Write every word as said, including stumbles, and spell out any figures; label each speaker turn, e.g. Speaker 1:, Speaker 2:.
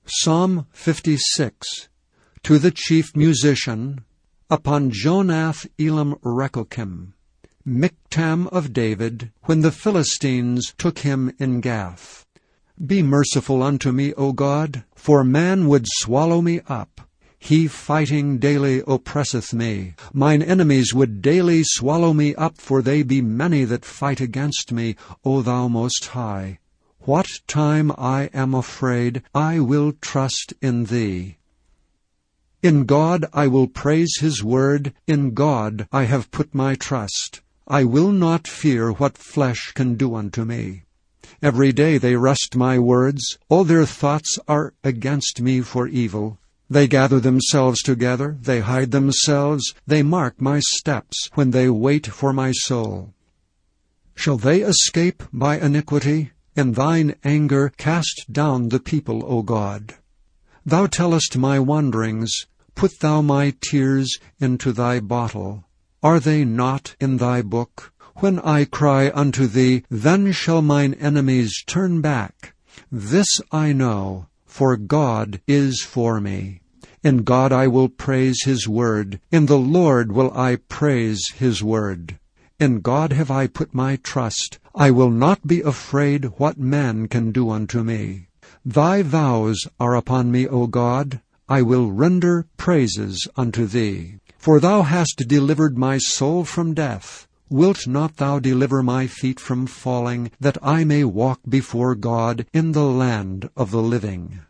Speaker 1: Psalm fifty-six. To the chief musician, upon Jonath Elam Rechokim, Miktam of David, when the Philistines took him in Gath. Be merciful unto me, O God, for man would swallow me up. He fighting daily oppresseth me. Mine enemies would daily swallow me up, for they be many that fight against me, O Thou Most High. What time I am afraid, I will trust in Thee. In God I will praise His word, in God I have put my trust. I will not fear what flesh can do unto me. Every day they wrest my words, all their thoughts are against me for evil. They gather themselves together, they hide themselves, they mark my steps, when they wait for my soul. Shall they escape by iniquity? In Thine anger cast down the people, O God. Thou tellest my wanderings, put Thou my tears into Thy bottle. Are they not in Thy book? When I cry unto Thee, then shall mine enemies turn back. This I know, for God is for me. In God I will praise His word. In the Lord will I praise His word. In God have I put my trust. I will not be afraid what man can do unto me. Thy vows are upon me, O God. I will render praises unto Thee. For Thou hast delivered my soul from death. Wilt not Thou deliver my feet from falling, that I may walk before God in the land of the living?